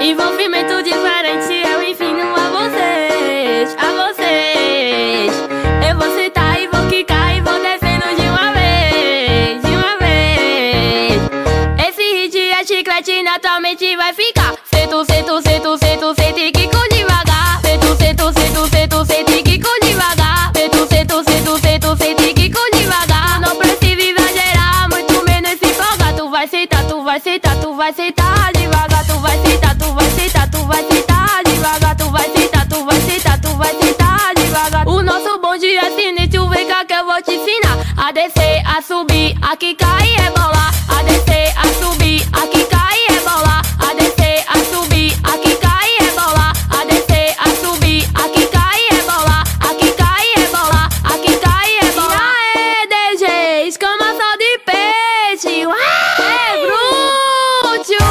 Envolvimento diferente, eu ensino a vocês, a vocês. Eu vou sentar e vou quicar e vou descendo de uma vez, de uma vez. Esse hit é chiclete, naturalmente vai ficar. Sento, sento, sento, sento, sento e quico devagar. Sento, sento, sento, sento, sento e quico devagar. Sento, sento, sento, sento, sento e quico devagar. Não precisa exagerar, muito menos se empolgar. Tu vai sentar, tu vai sentar, tu vai sentar devagar. Tu vai sentar, tu vai sentar, tu vai sentar devagar. Tu vai sentar, tu vai sentar, tu vai sentar devagar. O nosso bonde é sinistro, vem cá que eu vou te ensinar. A descer, a subir, a quicar e rebolar. A descer, a subir, a quicar e rebolar. A descer, a subir, a quicar e rebolar. A descer, a subir, a quicar e rebolar. A quicar e rebolar, a quicar e rebolar. E aí, DG, escama só de peixe. É bruto.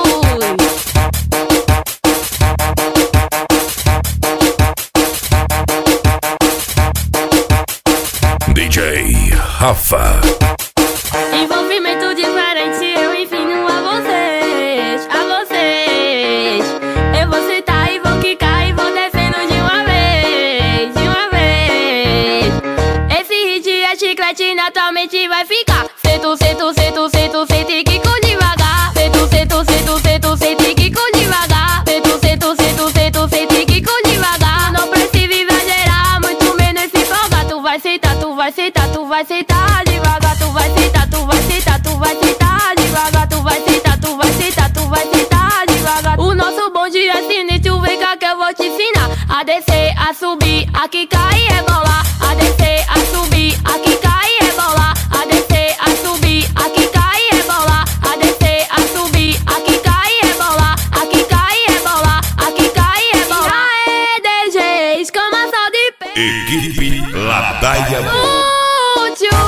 DJ Rafa. Envolvimento diferente, eu ensino a vocês, a vocês. Eu vou sentar e vou quicar e vou descendo de uma vez, de uma vez. Esse hit é chiclete, naturalmente vai ficar. Sento, sento, sento, sento, sento e quico devagar. Sento, sento, sento, sento, sento e quico devagar. Sento, sento, sento, sento, sento e quico devagar. Não precisa exagerar, muito menos se empolgar. Tu vai sentar, tu vai sentar, tu vai sentar devagar. Tu vai sentar, tu vai sentar, tu vai sentar devagar. Tu vai sentar, tu vai sentar, tu vai sentar devagar. O nosso bonde é sinistro, vem cá que eu vou te ensinar. A descer, a subir, a quicar e rebolar. A descer, a subir, a quicar e rebolar. A descer, a subir, a quicar e rebolar. A descer, a subir, a quicar e rebolar. A quicar e rebolar, a quicar e rebolar. E aí, DG, escama só de peixe. Equipe Ladaia. Útil.